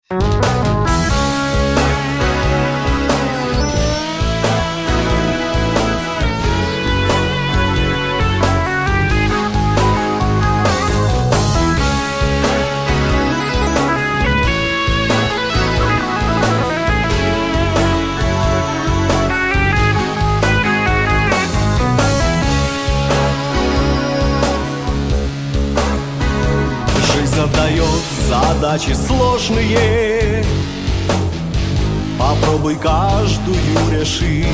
Задает задачи сложные, попробуй каждую решить.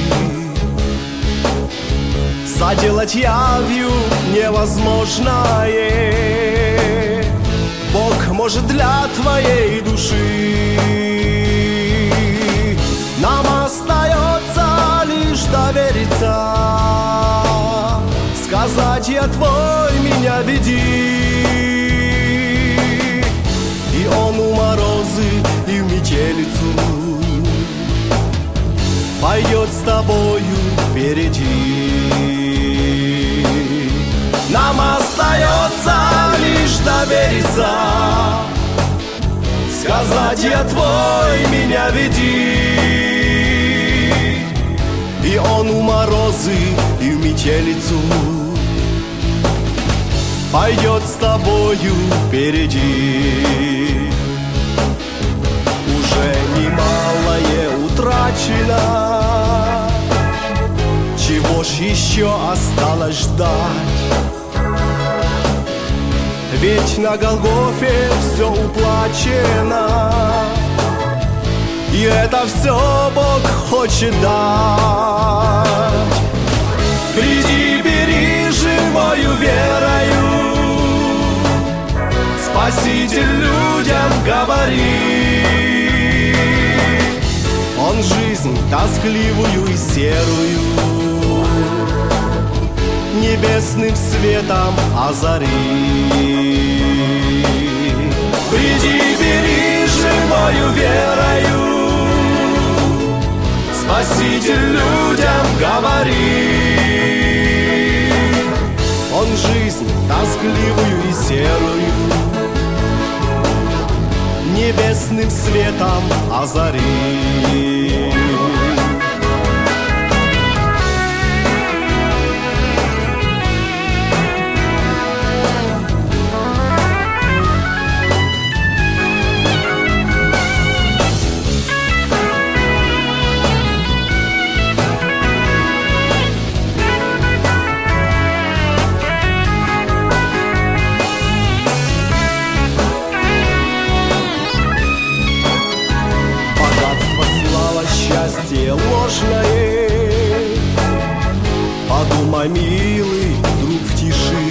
Заделать явью невозможное Бог может для твоей души. Нам остается лишь довериться, сказать: я твой, меня веди. И он у морозы и в метелицу пойдет с тобою впереди. Нам остается лишь довериться, сказать: я твой, меня веди. И он у морозы и в метелицу пойдет с тобою впереди. Уже немалое утрачено, чего ж еще осталось ждать? Ведь на Голгофе все уплачено, и это все Бог хочет дать. Приди, бери живою верою, Спаситель людям говорит. Он жизнь тоскливую и серую небесным светом озарит. Приди, бери живою верою, Спаситель людям говорит. Он жизнь тоскливую и серую небесным светом озарит. Счастье ложное, подумай, милый друг, в тиши.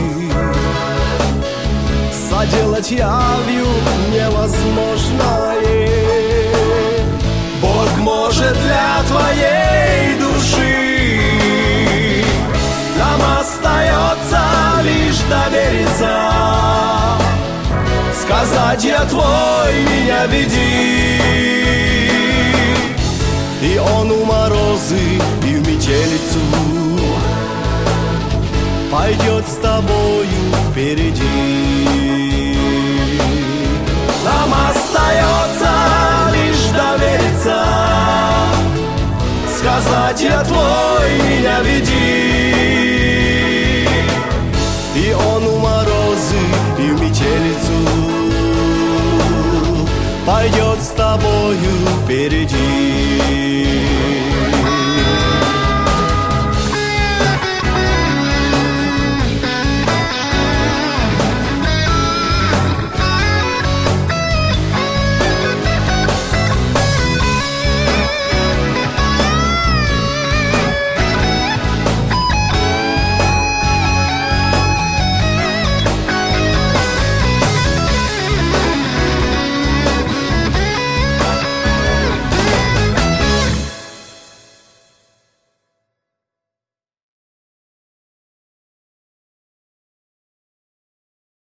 Заделать явью невозможное Бог может для твоей души. Нам остается лишь довериться, сказать: я твой, меня веди. И он у морозы и в метелицу пойдет с тобою впереди. Нам остается лишь довериться, сказать: я твой, меня веди. И он у морозы и в метелицу пойдет с тобою впереди.